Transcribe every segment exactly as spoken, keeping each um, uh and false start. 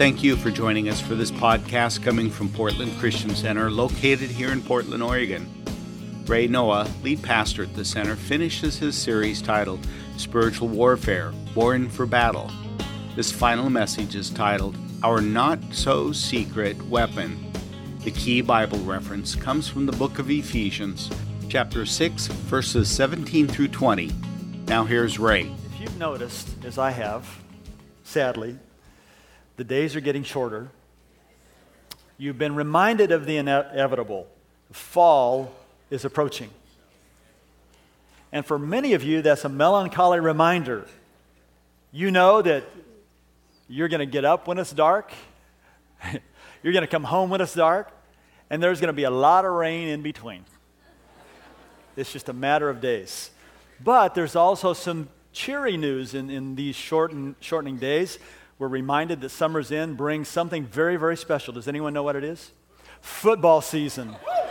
Thank you for joining us for this podcast coming from Portland Christian Center, located here in Portland, Oregon. Ray Noah, lead pastor at the center, finishes his series titled Spiritual Warfare, Born for Battle. This final message is titled, Our Not-So-Secret Weapon. The key Bible reference comes from the book of Ephesians, chapter six, verses seventeen through twenty. Now here's Ray. If you've noticed, as I have, sadly, the days are getting shorter. You've been reminded of the inevitable. Fall is approaching. And for many of you, that's a melancholy reminder. You know that you're going to get up when it's dark. You're going to come home when it's dark. And there's going to be a lot of rain in between. It's just a matter of days. But there's also some cheery news in, in these shorten, shortening days. We're reminded that summer's in brings something very, very special. Does anyone know what it is? Football season.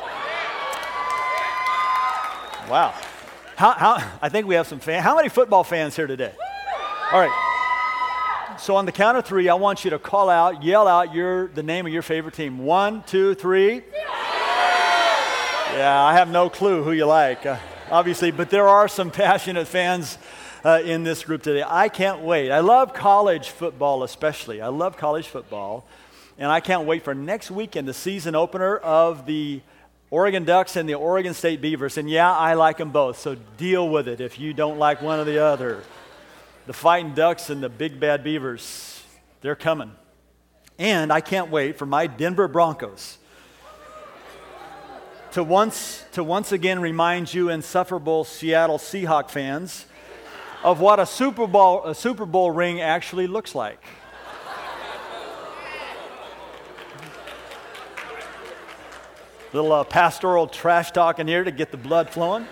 Wow. How, how, I think we have some fans. How many football fans here today? All right. So on the count of three, I want you to call out, yell out your the name of your favorite team. One, two, three. Yeah, I have no clue who you like, uh, obviously, but there are some passionate fans Uh, in this group today. I can't wait. I love college football especially. I love college football. And I can't wait for next weekend, the season opener of the Oregon Ducks and the Oregon State Beavers. And yeah, I like them both, so deal with it if you don't like one or the other. The Fighting Ducks and the Big Bad Beavers, they're coming. And I can't wait for my Denver Broncos to once, to once again remind you insufferable Seattle Seahawks fans of what a Super Bowl a Super Bowl ring actually looks like. Little uh, pastoral trash talk in here to get the blood flowing.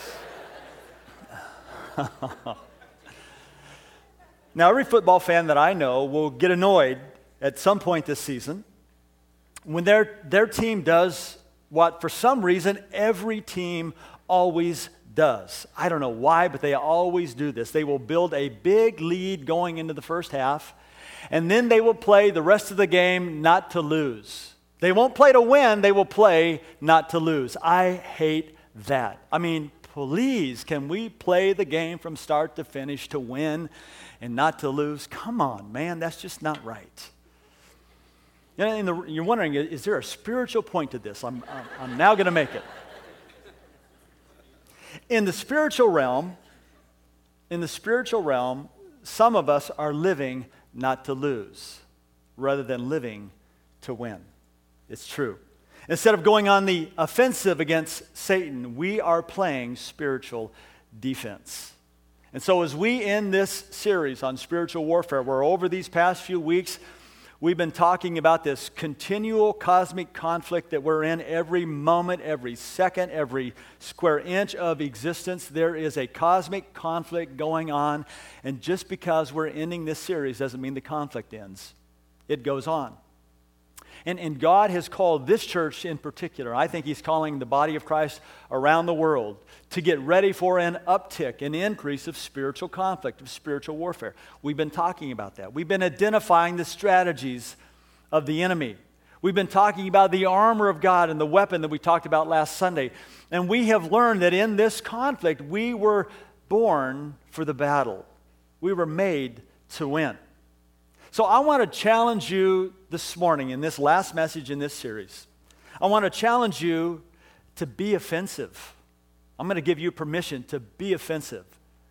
Now, every football fan that I know will get annoyed at some point this season when their their team does what, for some reason, every team always does. I don't know why, but they always do this. They will build a big lead going into the first half, and then they will play the rest of the game not to lose. They won't play to win, they will play not to lose. I hate that. I mean, please, can we play the game from start to finish to win and not to lose? Come on, man, that's just not right. And the, you're wondering, is there a spiritual point to this? I'm, I'm, I'm now going to make it. In the spiritual realm, in the spiritual realm, some of us are living not to lose, rather than living to win. It's true. Instead of going on the offensive against Satan, we are playing spiritual defense. And so as we end this series on spiritual warfare, where over these past few weeks, we've been talking about this continual cosmic conflict that we're in every moment, every second, every square inch of existence. There is a cosmic conflict going on, and just because we're ending this series doesn't mean the conflict ends. It goes on. And, and God has called this church in particular, I think He's calling the body of Christ around the world to get ready for an uptick, an increase of spiritual conflict, of spiritual warfare. We've been talking about that. We've been identifying the strategies of the enemy. We've been talking about the armor of God and the weapon that we talked about last Sunday. And we have learned that in this conflict, we were born for the battle. We were made to win. So I want to challenge you this morning in this last message in this series. I want to challenge you to be offensive. I'm going to give you permission to be offensive,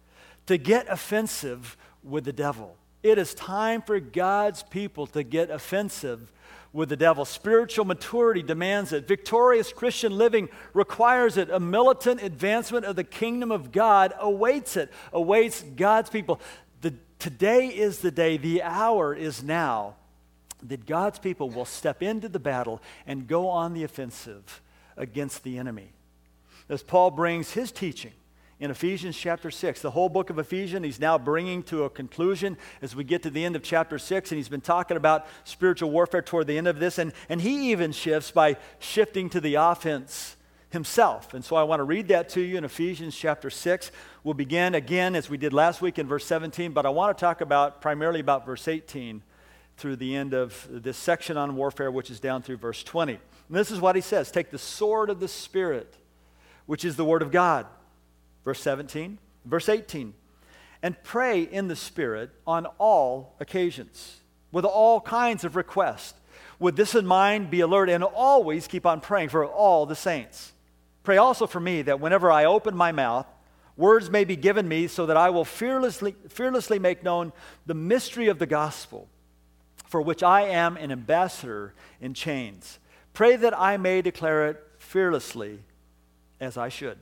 to get offensive with the devil. It is time for God's people to get offensive with the devil. Spiritual maturity demands it. Victorious Christian living requires it. A militant advancement of the kingdom of God awaits it, awaits God's people. The, today is the day, the hour is now, that God's people will step into the battle and go on the offensive against the enemy. As Paul brings his teaching in Ephesians chapter six, the whole book of Ephesians, he's now bringing to a conclusion as we get to the end of chapter six, and he's been talking about spiritual warfare toward the end of this, and, and he even shifts by shifting to the offense himself. And so I want to read that to you in Ephesians chapter six. We'll begin again as we did last week in verse seventeen, but I want to talk about primarily about verse eighteen through the end of this section on warfare, which is down through verse twenty. And this is what he says: take the sword of the Spirit, which is the word of God. Verse seventeen, verse eighteen. And pray in the Spirit on all occasions, with all kinds of requests. With this in mind, be alert and always keep on praying for all the saints. Pray also for me that whenever I open my mouth, words may be given me so that I will fearlessly, fearlessly make known the mystery of the gospel, for which I am an ambassador in chains. Pray that I may declare it fearlessly as I should.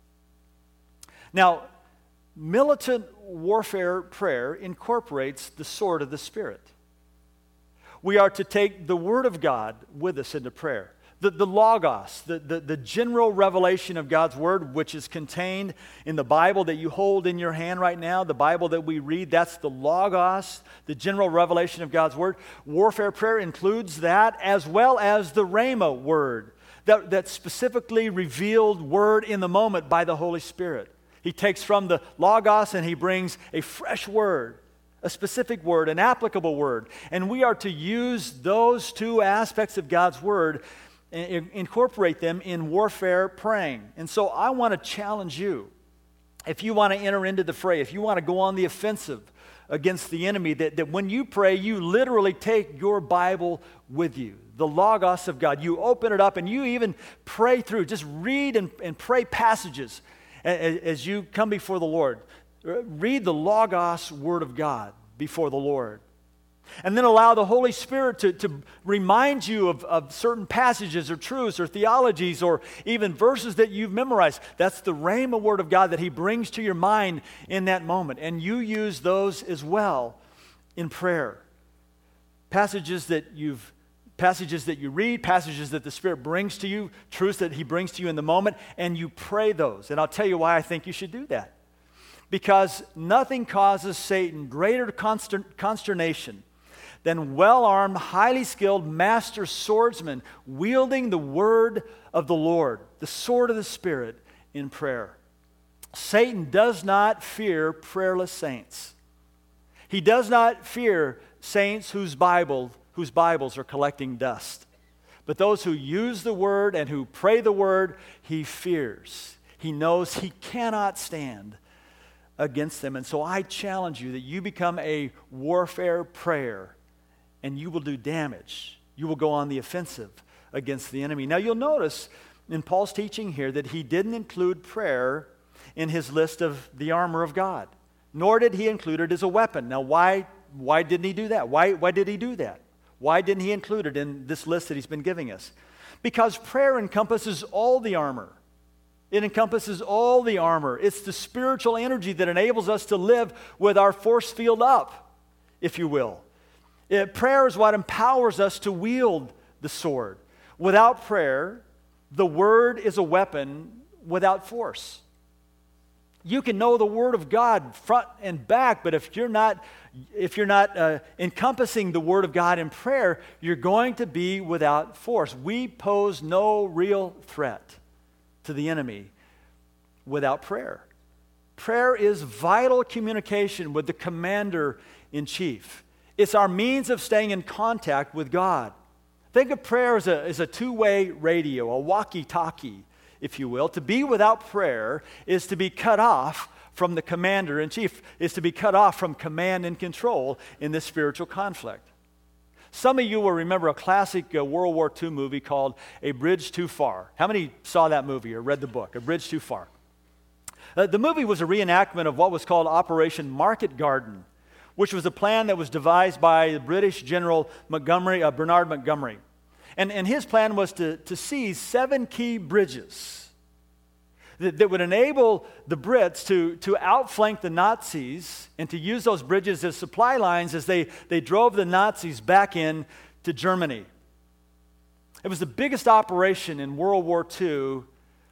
Now, militant warfare prayer incorporates the sword of the Spirit. We are to take the Word of God with us into prayer. The, the Logos, the, the, the general revelation of God's Word, which is contained in the Bible that you hold in your hand right now, the Bible that we read, that's the Logos, the general revelation of God's Word. Warfare prayer includes that, as well as the Rhema Word, that, that specifically revealed Word in the moment by the Holy Spirit. He takes from the Logos and he brings a fresh word, a specific word, an applicable word. And we are to use those two aspects of God's Word and incorporate them in warfare praying. And so I want to challenge you, if you want to enter into the fray, if you want to go on the offensive against the enemy, that, that when you pray, you literally take your Bible with you, the Logos of God. You open it up and you even pray through, just read and, and pray passages as, as you come before the Lord. Read the Logos Word of God before the Lord. And then allow the Holy Spirit to, to remind you of, of certain passages or truths or theologies or even verses that you've memorized. That's the Rhema Word of God that He brings to your mind in that moment. And you use those as well in prayer. Passages that you've passages that you read, passages that the Spirit brings to you, truths that He brings to you in the moment, and you pray those. And I'll tell you why I think you should do that. Because nothing causes Satan greater constern- consternation than well-armed, highly skilled master swordsmen wielding the word of the Lord, the sword of the Spirit, in prayer. Satan does not fear prayerless saints. He does not fear saints whose Bible, whose Bibles are collecting dust. But those who use the word and who pray the word, he fears. He knows he cannot stand against them. And so I challenge you that you become a warfare prayer, and you will do damage. You will go on the offensive against the enemy. Now you'll notice in Paul's teaching here that he didn't include prayer in his list of the armor of God, nor did he include it as a weapon. Now why, why didn't he do that? Why, why did he do that? Why didn't he include it in this list that he's been giving us? Because prayer encompasses all the armor. It encompasses all the armor. It's the spiritual energy that enables us to live with our force field up, if you will. It, prayer is what empowers us to wield the sword. Without prayer, the word is a weapon without force. You can know the word of God front and back, but if you're not, if you're not uh, encompassing the word of God in prayer, you're going to be without force. We pose no real threat to the enemy without prayer. Prayer is vital communication with the commander-in-chief. It's our means of staying in contact with God. Think of prayer as a, as a two-way radio, a walkie-talkie, if you will. To be without prayer is to be cut off from the commander-in-chief, is to be cut off from command and control in this spiritual conflict. Some of you will remember a classic uh, World War Two movie called A Bridge Too Far. How many saw that movie or read the book, A Bridge Too Far? Uh, the movie was a reenactment of what was called Operation Market Garden, which was a plan that was devised by the British General Montgomery, uh, Bernard Montgomery. And, and his plan was to, to seize seven key bridges that, that would enable the Brits to, to outflank the Nazis and to use those bridges as supply lines as they, they drove the Nazis back in to Germany. It was the biggest operation in World War Two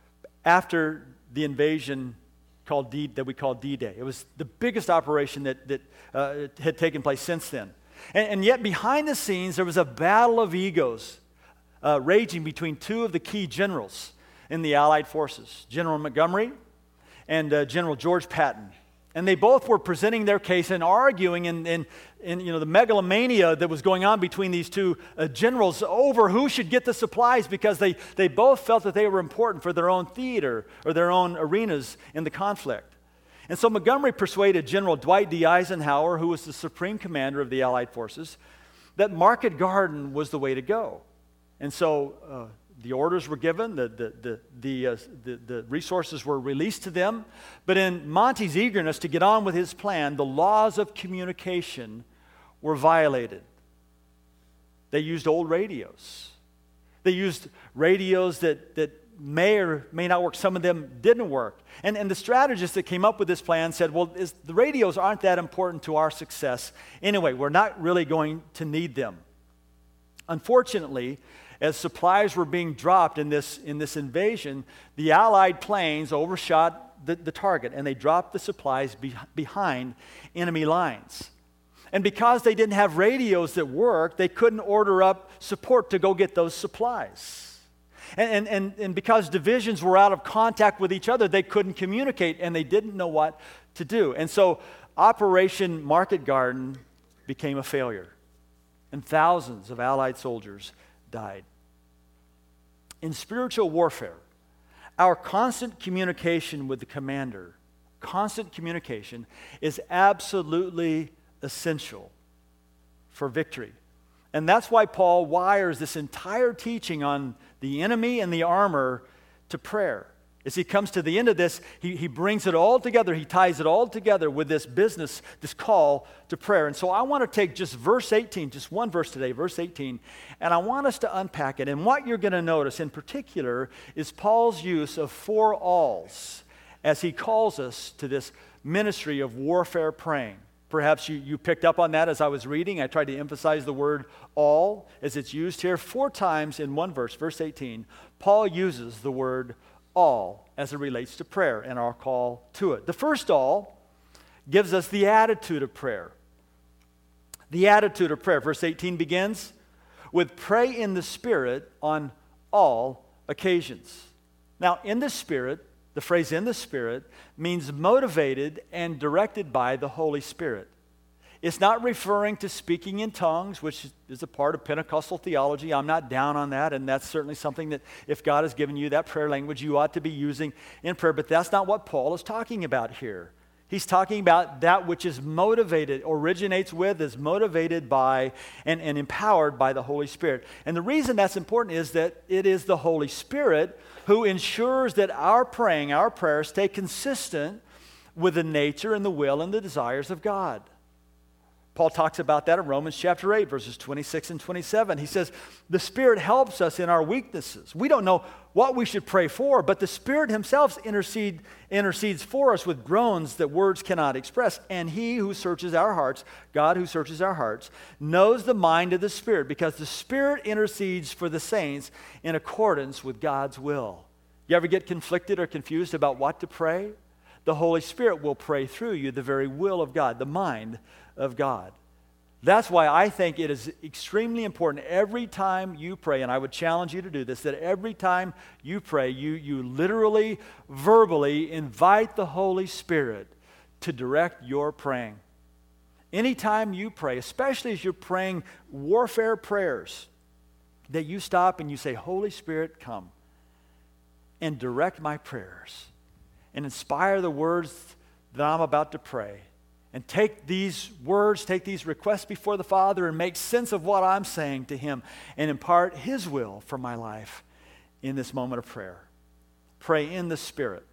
after the invasion called D, that we call D-Day. It was the biggest operation that, that uh, had taken place since then. And, and yet behind the scenes, there was a battle of egos uh, raging between two of the key generals in the Allied forces, General Montgomery and uh, General George Patton. And they both were presenting their case and arguing in, in, in you know, the megalomania that was going on between these two uh, generals over who should get the supplies, because they, they both felt that they were important for their own theater or their own arenas in the conflict. And so Montgomery persuaded General Dwight D. Eisenhower, who was the supreme commander of the Allied forces, that Market Garden was the way to go. And so uh, the orders were given, the, the, the, the, uh, the, the resources were released to them. But in Monty's eagerness to get on with his plan, the laws of communication were violated. They used old radios. They used radios that, that may or may not work. Some of them didn't work. And, and the strategists that came up with this plan said, well, is, the radios aren't that important to our success. Anyway, we're not really going to need them. Unfortunately, as supplies were being dropped in this, in this invasion, the Allied planes overshot the, the target, and they dropped the supplies be, behind enemy lines. And because they didn't have radios that worked, they couldn't order up support to go get those supplies. And, and, and because divisions were out of contact with each other, they couldn't communicate, and they didn't know what to do. And so Operation Market Garden became a failure, and thousands of Allied soldiers died. In spiritual warfare, our constant communication with the commander, constant communication, is absolutely essential for victory. And that's why Paul wires this entire teaching on the enemy and the armor to prayer. As he comes to the end of this, he, he brings it all together. He ties it all together with this business, this call to prayer. And so I want to take just verse eighteen, just one verse today, verse eighteen, and I want us to unpack it. And what you're going to notice in particular is Paul's use of four alls as he calls us to this ministry of warfare praying. Perhaps you, you picked up on that as I was reading. I tried to emphasize the word all as it's used here four times in one verse, verse eighteen. Paul uses the word all as it relates to prayer and our call to it. The first all gives us the attitude of prayer. The attitude of prayer. Verse eighteen begins with pray in the Spirit on all occasions. Now, in the Spirit, the phrase in the Spirit means motivated and directed by the Holy Spirit. It's not referring to speaking in tongues, which is a part of Pentecostal theology. I'm not down on that, and that's certainly something that if God has given you that prayer language, you ought to be using in prayer. But that's not what Paul is talking about here. He's talking about that which is motivated, originates with, is motivated by, and, and empowered by the Holy Spirit. And the reason that's important is that it is the Holy Spirit who ensures that our praying, our prayers, stay consistent with the nature and the will and the desires of God. Paul talks about that in Romans chapter eight, verses twenty-six and twenty-seven. He says, the Spirit helps us in our weaknesses. We don't know what we should pray for, but the Spirit himself intercede, intercedes for us with groans that words cannot express. And he who searches our hearts, God who searches our hearts, knows the mind of the Spirit, because the Spirit intercedes for the saints in accordance with God's will. You ever get conflicted or confused about what to pray? The Holy Spirit will pray through you the very will of God, the mind of God. That's why I think it is extremely important every time you pray, and I would challenge you to do this, that every time you pray, you, you literally, verbally invite the Holy Spirit to direct your praying. Anytime you pray, especially as you're praying warfare prayers, that you stop and you say, Holy Spirit, come and direct my prayers and inspire the words that I'm about to pray. And take these words, take these requests before the Father and make sense of what I'm saying to Him and impart His will for my life in this moment of prayer. Pray in the Spirit.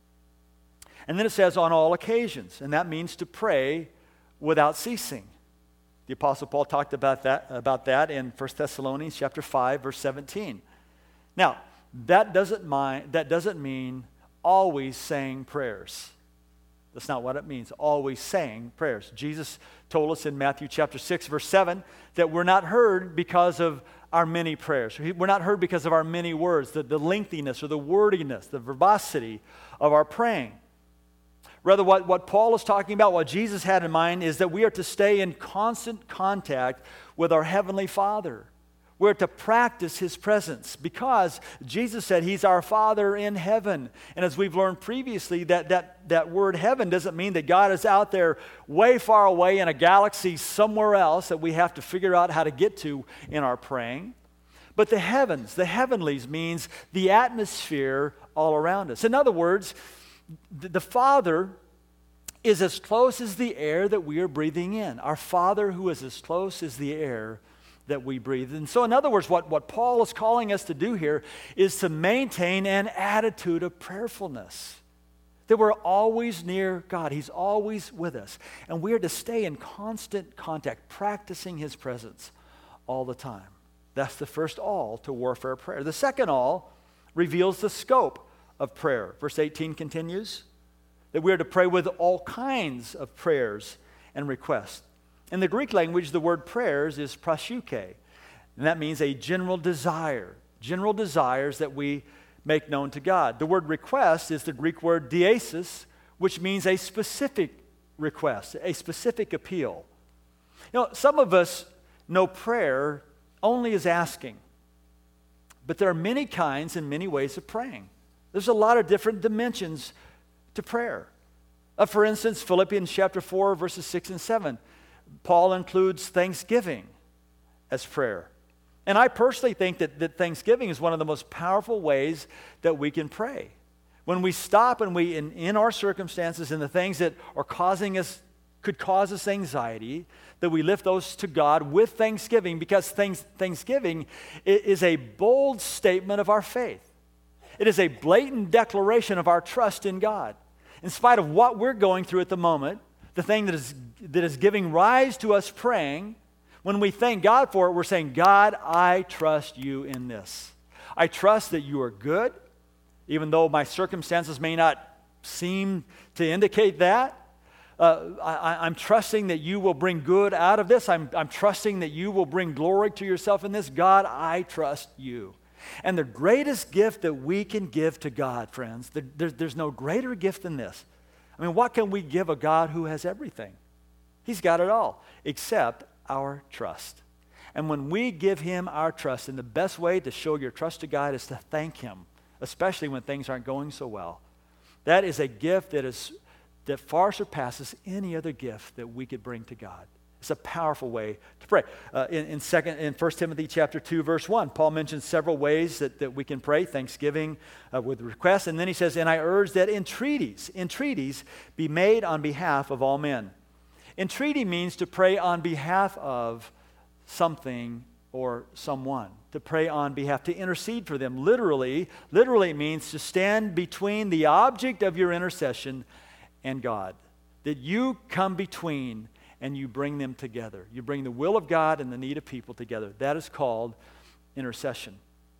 And then it says on all occasions, and that means to pray without ceasing. The Apostle Paul talked about that, about that in First Thessalonians chapter five, verse seventeen. Now, that doesn't, mind, that doesn't mean always saying prayers. That's not what it means, always saying prayers. Jesus told us in Matthew chapter six, verse seven, that we're not heard because of our many prayers. We're not heard because of our many words, the, the lengthiness or the wordiness, the verbosity of our praying. Rather, what, what Paul is talking about, what Jesus had in mind, is that we are to stay in constant contact with our Heavenly Father. We're to practice his presence because Jesus said he's our Father in heaven. And as we've learned previously, that, that, that word heaven doesn't mean that God is out there way far away in a galaxy somewhere else that we have to figure out how to get to in our praying. But the heavens, the heavenlies, means the atmosphere all around us. In other words, the, the Father is as close as the air that we are breathing in. Our Father who is as close as the air that we breathe. And so in other words, what, what Paul is calling us to do here is to maintain an attitude of prayerfulness. That we're always near God. He's always with us. And we are to stay in constant contact, practicing his presence all the time. That's the first all to warfare prayer. The second all reveals the scope of prayer. Verse eighteen continues that we are to pray with all kinds of prayers and requests. In the Greek language, the word prayers is proseuche, and that means a general desire, general desires that we make known to God. The word request is the Greek word diesis, which means a specific request, a specific appeal. You know, some of us know prayer only as asking, but there are many kinds and many ways of praying. There's a lot of different dimensions to prayer. Uh, for instance, Philippians chapter four, verses six and seven. Paul includes thanksgiving as prayer. And I personally think that, that thanksgiving is one of the most powerful ways that we can pray. When we stop and we, in, in our circumstances and the things that are causing us, could cause us anxiety, that we lift those to God with thanksgiving, because thanks, thanksgiving is a bold statement of our faith. It is a blatant declaration of our trust in God. In spite of what we're going through at the moment, the thing that is that is giving rise to us praying, when we thank God for it, we're saying, God, I trust you in this. I trust that you are good, even though my circumstances may not seem to indicate that. Uh, I, I'm trusting that you will bring good out of this. I'm, I'm trusting that you will bring glory to yourself in this. God, I trust you. And the greatest gift that we can give to God, friends, there, there's, there's no greater gift than this. I mean, what can we give a God who has everything? He's got it all, except our trust. And when we give him our trust, and the best way to show your trust to God is to thank him, especially when things aren't going so well. That is a gift that is that far surpasses any other gift that we could bring to God. It's a powerful way to pray. Uh, in, in, second, in First Timothy chapter two, verse one, Paul mentions several ways that, that we can pray, thanksgiving uh, with requests. And then he says, and I urge that entreaties, entreaties be made on behalf of all men. Entreaty means to pray on behalf of something or someone, to pray on behalf, to intercede for them. Literally, literally it means to stand between the object of your intercession and God, that you come between and you bring them together. You bring the will of God and the need of people together. That is called intercession.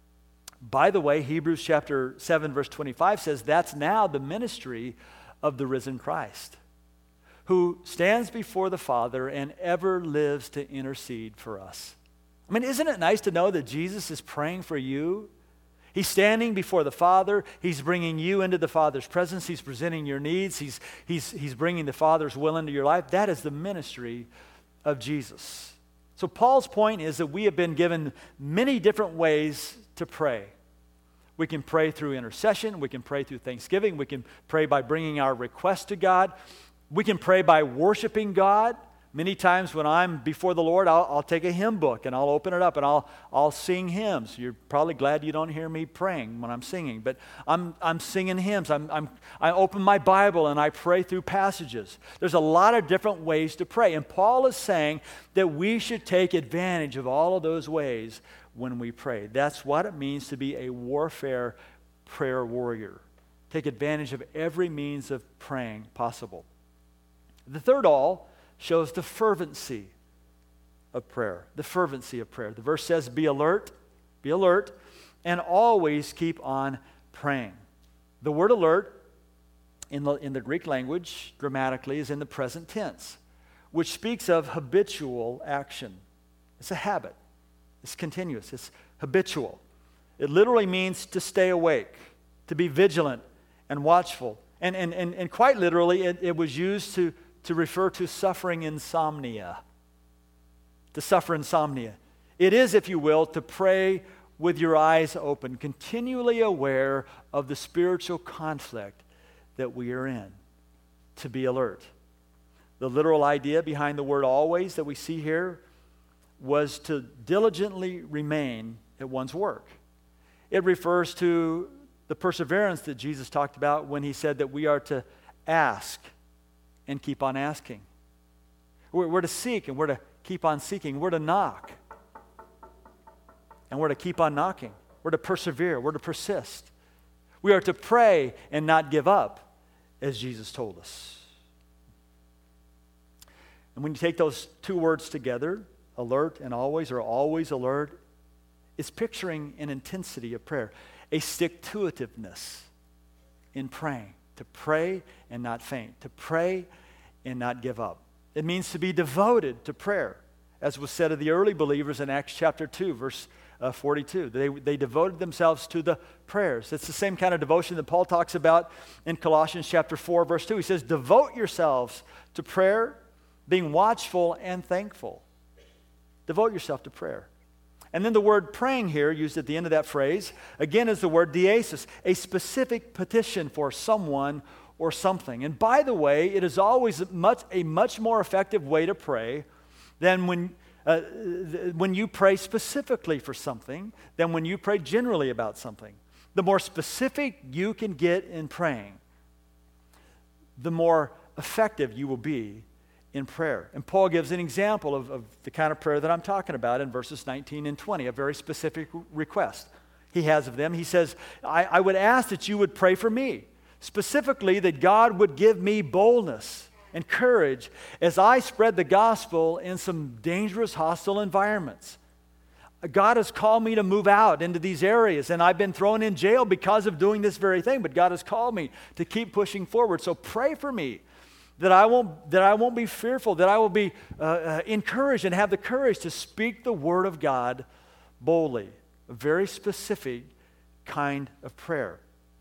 By the way, Hebrews chapter seven, verse twenty-five says that's now the ministry of the risen Christ, who stands before the Father and ever lives to intercede for us. I mean, isn't it nice to know that Jesus is praying for you? He's standing before the Father. He's bringing you into the Father's presence. He's presenting your needs. He's, he's, he's bringing the Father's will into your life. That is the ministry of Jesus. So Paul's point is that we have been given many different ways to pray. We can pray through intercession. We can pray through thanksgiving. We can pray by bringing our request to God. We can pray by worshiping God. Many times when I'm before the Lord, I'll, I'll take a hymn book and I'll open it up and I'll, I'll sing hymns. You're probably glad you don't hear me praying when I'm singing, but I'm, I'm singing hymns. I'm, I'm, I open my Bible and I pray through passages. There's a lot of different ways to pray, and Paul is saying that we should take advantage of all of those ways when we pray. That's what it means to be a warfare prayer warrior. Take advantage of every means of praying possible. The third all shows the fervency of prayer. The fervency of prayer. The verse says, be alert, be alert, and always keep on praying. The word alert in the, in the Greek language, grammatically, is in the present tense, which speaks of habitual action. It's a habit. It's continuous. It's habitual. It literally means to stay awake, to be vigilant and watchful. And, and, and, and quite literally, it, it was used to to refer to suffering insomnia, to suffer insomnia. It is, if you will, to pray with your eyes open, continually aware of the spiritual conflict that we are in, to be alert. The literal idea behind the word always that we see here was to diligently remain at one's work. It refers to the perseverance that Jesus talked about when he said that we are to ask and keep on asking. We're, we're to seek and we're to keep on seeking. We're to knock and we're to keep on knocking. We're to persevere. We're to persist. We are to pray and not give up, as Jesus told us. And when you take those two words together, alert and always, or always alert, it's picturing an intensity of prayer, a stick-to-itiveness in praying, to pray and not faint, to pray and not give up. It means to be devoted to prayer, as was said of the early believers in Acts chapter two, verse uh, forty-two. They, they devoted themselves to the prayers. It's the same kind of devotion that Paul talks about in Colossians chapter four, verse two. He says, devote yourselves to prayer, being watchful and thankful. Devote yourself to prayer. And then the word praying here, used at the end of that phrase, again is the word diesis, a specific petition for someone or something. And by the way, it is always much, a much more effective way to pray than when, uh, th- when you pray specifically for something than when you pray generally about something. The more specific you can get in praying, the more effective you will be in prayer. And Paul gives an example of, of the kind of prayer that I'm talking about in verses nineteen and twenty, a very specific request he has of them. He says, I, I would ask that you would pray for me, specifically that God would give me boldness and courage as I spread the gospel in some dangerous, hostile environments. God has called me to move out into these areas, and I've been thrown in jail because of doing this very thing, but God has called me to keep pushing forward. So pray for me that I won't, that I won't be fearful, that I will be uh, uh, encouraged and have the courage to speak the word of God boldly. A very specific kind of prayer.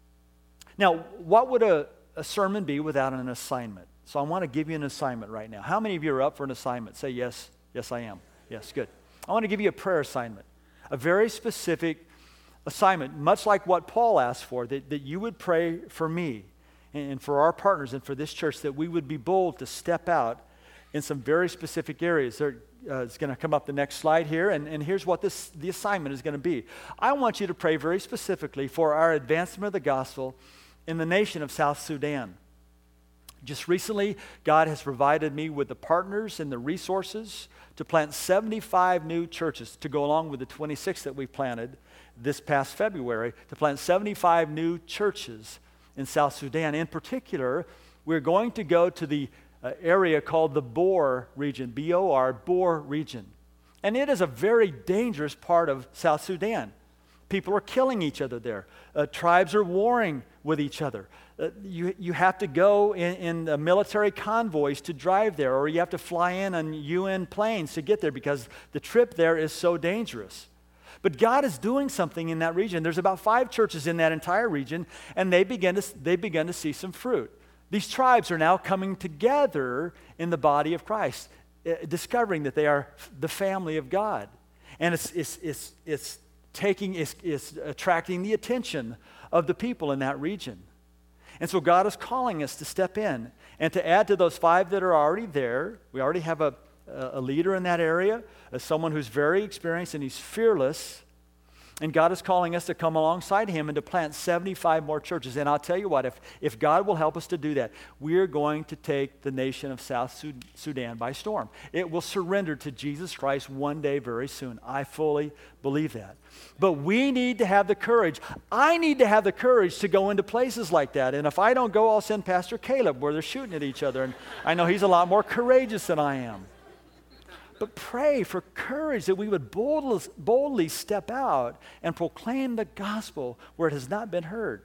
Now, what would a, a sermon be without an assignment? So I want to give you an assignment right now. How many of you are up for an assignment? Say yes. Yes, I am. Yes, good. I want to give you a prayer assignment, a very specific assignment, much like what Paul asked for, that, that you would pray for me and for our partners and for this church, that we would be bold to step out in some very specific areas. There, uh, it's going to come up the next slide here, and, and here's what this the assignment is going to be. I want you to pray very specifically for our advancement of the gospel in the nation of South Sudan. Just recently, God has provided me with the partners and the resources to plant seventy-five new churches to go along with the twenty-six that we planted this past February, to plant seventy-five new churches in South Sudan. In particular, we're going to go to the uh, area called the Bor region, B O R, Bor region. And it is a very dangerous part of South Sudan. People are killing each other there. Uh, tribes are warring with each other. Uh, you, you have to go in, in uh, military convoys to drive there, or you have to fly in on U N planes to get there because the trip there is so dangerous. But God is doing something in that region. There's about five churches in that entire region, and they begin to, they begin to see some fruit. These tribes are now coming together in the body of Christ, uh, discovering that they are the family of God. And it's, it's, it's, it's taking, it's, it's attracting the attention of the people in that region. And so God is calling us to step in and to add to those five that are already there. We already have a a leader in that area, as someone who's very experienced and he's fearless. And God is calling us to come alongside him and to plant seventy-five more churches. And I'll tell you what, if, if God will help us to do that, we're going to take the nation of South Sudan by storm. It will surrender to Jesus Christ one day very soon. I fully believe that. But we need to have the courage. I need to have the courage to go into places like that. And if I don't go, I'll send Pastor Caleb where they're shooting at each other. And I know he's a lot more courageous than I am. But pray for courage that we would boldly, boldly step out and proclaim the gospel where it has not been heard.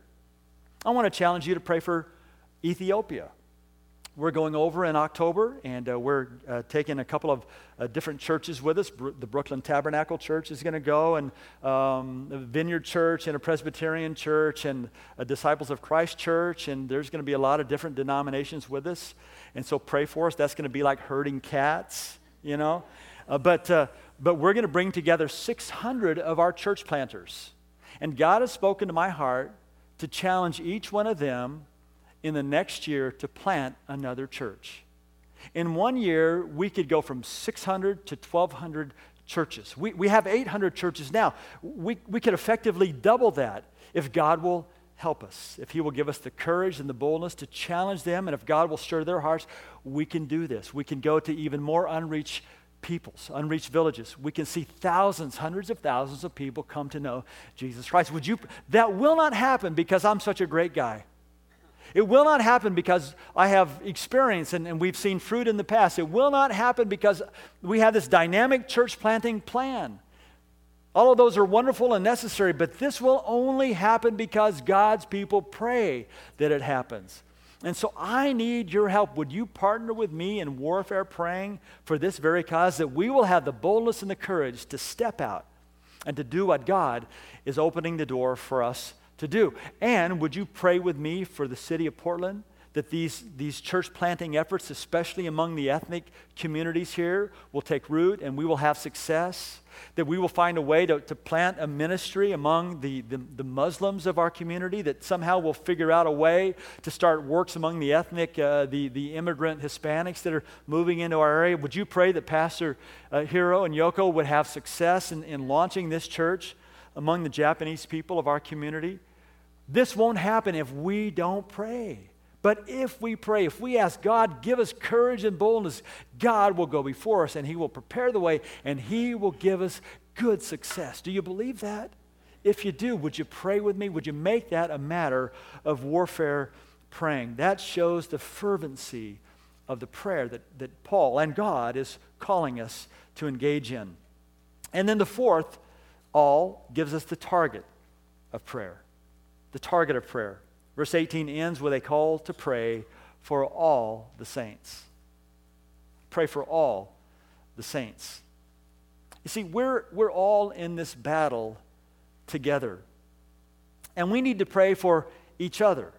I want to challenge you to pray for Ethiopia. We're going over in October, and uh, we're uh, taking a couple of uh, different churches with us. Br- the Brooklyn Tabernacle Church is going to go, and um, the Vineyard Church, and a Presbyterian Church, and a Disciples of Christ Church, and there's going to be a lot of different denominations with us. And so pray for us. That's going to be like herding cats. You know, Uh, but, uh, but we're going to bring together six hundred of our church planters. And God has spoken to my heart to challenge each one of them in the next year to plant another church. In one year, we could go from six hundred to twelve hundred churches. We, we have eight hundred churches now. We, we could effectively double that if God will help us, if he will give us the courage and the boldness to challenge them, and if God will stir their hearts, we can do this. We can go to even more unreached peoples, unreached villages. We can see thousands, hundreds of thousands of people come to know Jesus Christ. Would you? That will not happen because I'm such a great guy. It will not happen because I have experience and, and we've seen fruit in the past. It will not happen because we have this dynamic church planting plan. All of those are wonderful and necessary, but this will only happen because God's people pray that it happens. And so I need your help. Would you partner with me in warfare praying for this very cause, that we will have the boldness and the courage to step out and to do what God is opening the door for us to do? And would you pray with me for the city of Portland, that these, these church planting efforts, especially among the ethnic communities here, will take root and we will have success, that we will find a way to, to plant a ministry among the, the, the Muslims of our community, that somehow we'll figure out a way to start works among the ethnic, uh, the, the immigrant Hispanics that are moving into our area. Would you pray that Pastor uh, Hiro and Yoko would have success in, in launching this church among the Japanese people of our community? This won't happen if we don't pray. But if we pray, if we ask God, give us courage and boldness, God will go before us and he will prepare the way and he will give us good success. Do you believe that? If you do, would you pray with me? Would you make that a matter of warfare praying? That shows the fervency of the prayer that, that Paul and God is calling us to engage in. And then the fourth, all, gives us the target of prayer. The target of prayer. Verse eighteen ends with a call to pray for all the saints. Pray for all the saints. You see, we're, we're all in this battle together. And we need to pray for each other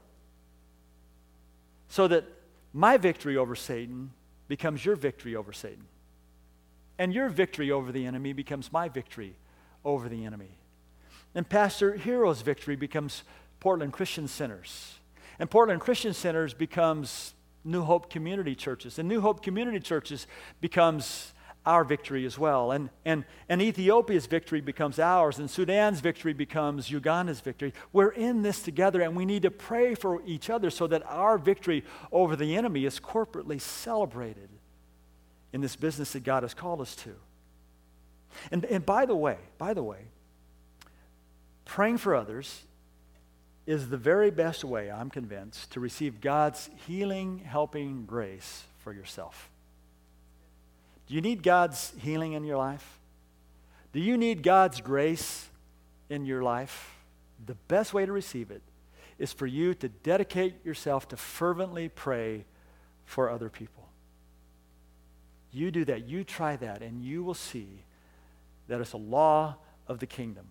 so that my victory over Satan becomes your victory over Satan. And your victory over the enemy becomes my victory over the enemy. And Pastor Hiro's victory becomes Portland Christian Centers. And Portland Christian Centers becomes New Hope Community Churches. And New Hope Community Churches becomes our victory as well. And, and, and Ethiopia's victory becomes ours. And Sudan's victory becomes Uganda's victory. We're in this together, and we need to pray for each other so that our victory over the enemy is corporately celebrated in this business that God has called us to. And, and by the way, by the way, praying for others is the very best way, I'm convinced, to receive God's healing, helping grace for yourself. Do you need God's healing in your life? Do you need God's grace in your life? The best way to receive it is for you to dedicate yourself to fervently pray for other people. You do that, you try that, and you will see that it's a law of the kingdom.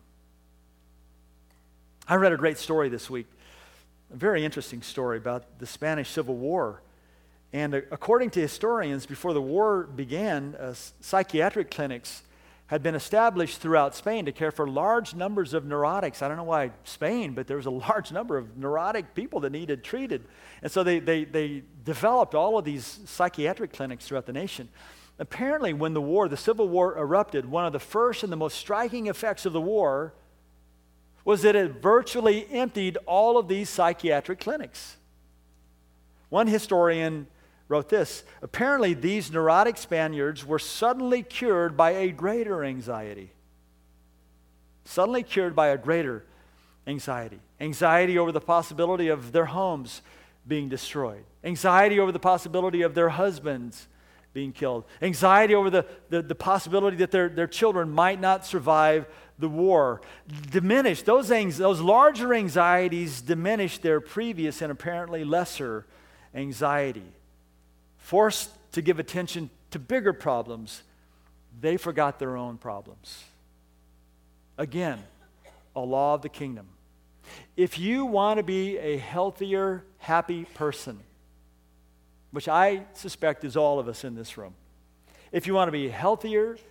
I read a great story this week, a very interesting story about the Spanish Civil War. And uh, according to historians, before the war began, uh, psychiatric clinics had been established throughout Spain to care for large numbers of neurotics. I don't know why Spain, but there was a large number of neurotic people that needed treated. And so they, they, they developed all of these psychiatric clinics throughout the nation. Apparently, when the war, the Civil War erupted, one of the first and the most striking effects of the war was that it virtually emptied all of these psychiatric clinics. One historian wrote this: apparently these neurotic Spaniards were suddenly cured by a greater anxiety. Suddenly cured by a greater anxiety. Anxiety over the possibility of their homes being destroyed. Anxiety over the possibility of their husbands being killed. Anxiety over the, the, the possibility that their, their children might not survive the war. Diminished, those, ang- those larger anxieties diminished their previous and apparently lesser anxiety. Forced to give attention to bigger problems, they forgot their own problems. Again, a law of the kingdom. If you want to be a healthier, happy person, which I suspect is all of us in this room, if you want to be healthier,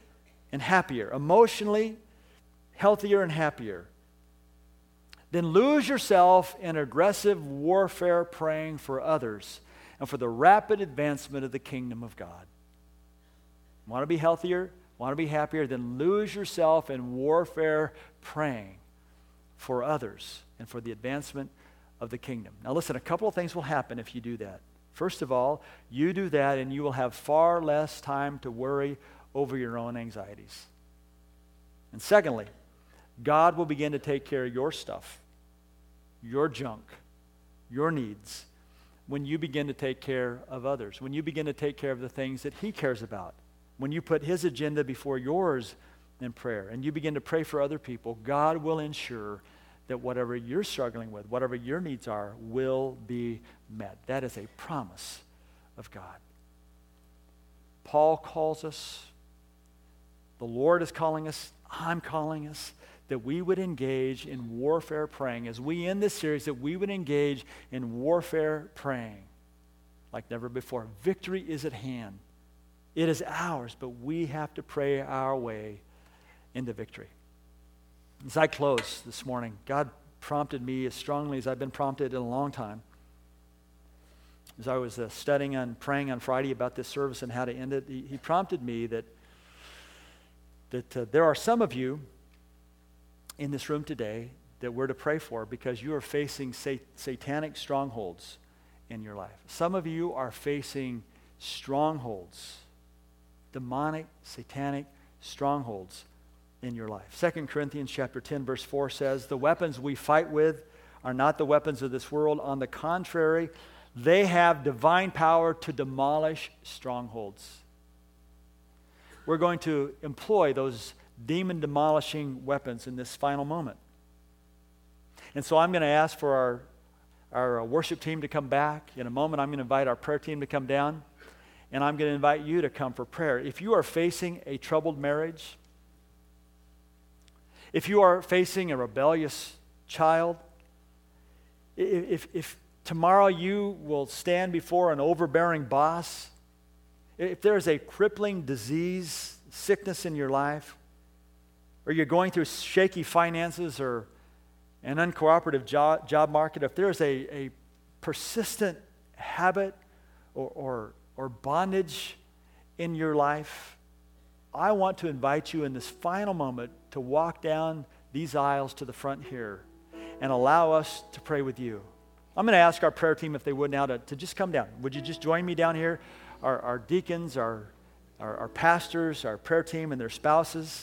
and happier, emotionally healthier and happier, then lose yourself in aggressive warfare praying for others and for the rapid advancement of the kingdom of God. Want to be healthier? Want to be happier? Then lose yourself in warfare praying for others and for the advancement of the kingdom. Now listen, a couple of things will happen if you do that. First of all, you do that and you will have far less time to worry over your own anxieties. And secondly, God will begin to take care of your stuff, your junk, your needs, when you begin to take care of others, when you begin to take care of the things that He cares about, when you put His agenda before yours in prayer and you begin to pray for other people, God will ensure that whatever you're struggling with, whatever your needs are, will be met. That is a promise of God. Paul calls us, the Lord is calling us, I'm calling us, that we would engage in warfare praying. As we end this series, that we would engage in warfare praying like never before. Victory is at hand. It is ours, but we have to pray our way into victory. As I close this morning, God prompted me as strongly as I've been prompted in a long time. As I was uh, studying and praying on Friday about this service and how to end it, he, he prompted me that, that uh, there are some of you in this room today that we're to pray for because you are facing sat- satanic strongholds in your life. Some of you are facing strongholds, demonic, satanic strongholds in your life. Second Corinthians chapter ten, verse four says, the weapons we fight with are not the weapons of this world. On the contrary, they have divine power to demolish strongholds. We're going to employ those demon-demolishing weapons in this final moment. And so I'm going to ask for our, our worship team to come back. In a moment, I'm going to invite our prayer team to come down. And I'm going to invite you to come for prayer. If you are facing a troubled marriage, if you are facing a rebellious child, if, if tomorrow you will stand before an overbearing boss, if there is a crippling disease, sickness in your life, or you're going through shaky finances or an uncooperative job, job market, if there's a, a persistent habit or, or, or bondage in your life, I want to invite you in this final moment to walk down these aisles to the front here and allow us to pray with you. I'm going to ask our prayer team if they would now to, to just come down. Would you just join me down here? Our, our deacons, our, our, our pastors, our prayer team, and their spouses.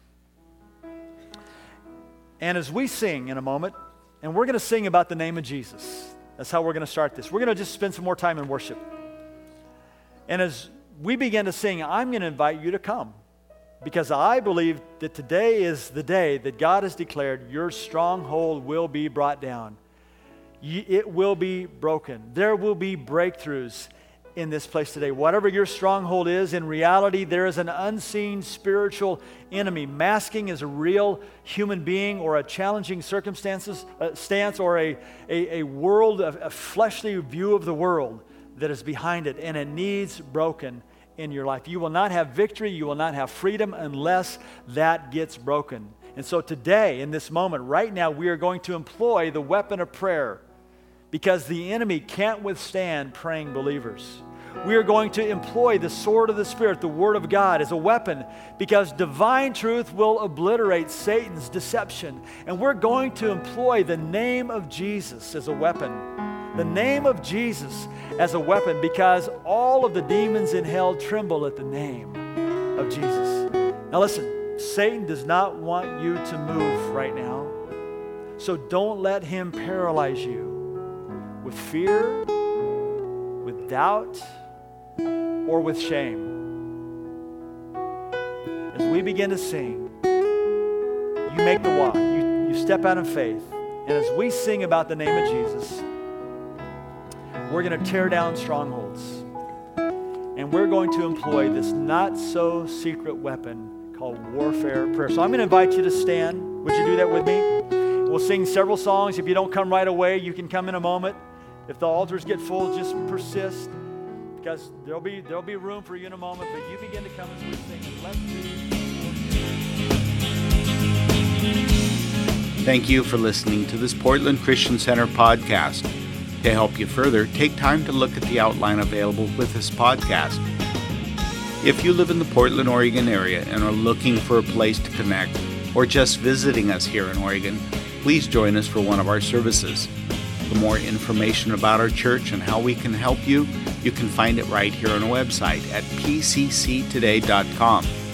And as we sing in a moment, and we're going to sing about the name of Jesus. That's how we're going to start this. We're going to just spend some more time in worship. And as we begin to sing, I'm going to invite you to come. Because I believe that today is the day that God has declared your stronghold will be brought down. It will be broken. There will be breakthroughs in this place today. Whatever your stronghold is, in reality, there is an unseen spiritual enemy masking as a real human being or a challenging circumstances uh, stance or a, a, a world, a, a fleshly view of the world that is behind it, and it needs broken in your life. You will not have victory, you will not have freedom unless that gets broken. And so today, in this moment, right now, we are going to employ the weapon of prayer because the enemy can't withstand praying believers. We are going to employ the sword of the Spirit, the Word of God, as a weapon because divine truth will obliterate Satan's deception. And we're going to employ the name of Jesus as a weapon. The name of Jesus as a weapon because all of the demons in hell tremble at the name of Jesus. Now listen, Satan does not want you to move right now. So don't let him paralyze you with fear, with doubt, or with shame. As we begin to sing, you make the walk. You, you step out in faith. And as we sing about the name of Jesus, we're going to tear down strongholds. And we're going to employ this not-so-secret weapon called warfare prayer. So I'm going to invite you to stand. Would you do that with me? We'll sing several songs. If you don't come right away, you can come in a moment. If the altars get full, just persist. because there'll be there'll be room for you in a moment, but you begin to come as we sing, and let's do. Thank you for listening to this Portland Christian Center podcast. To help you further, take time to look at the outline available with this podcast. If you live in the Portland, Oregon area and are looking for a place to connect, or just visiting us here in Oregon, please join us for one of our services. For more information about our church and how we can help you, you can find it right here on our website at p c c today dot com.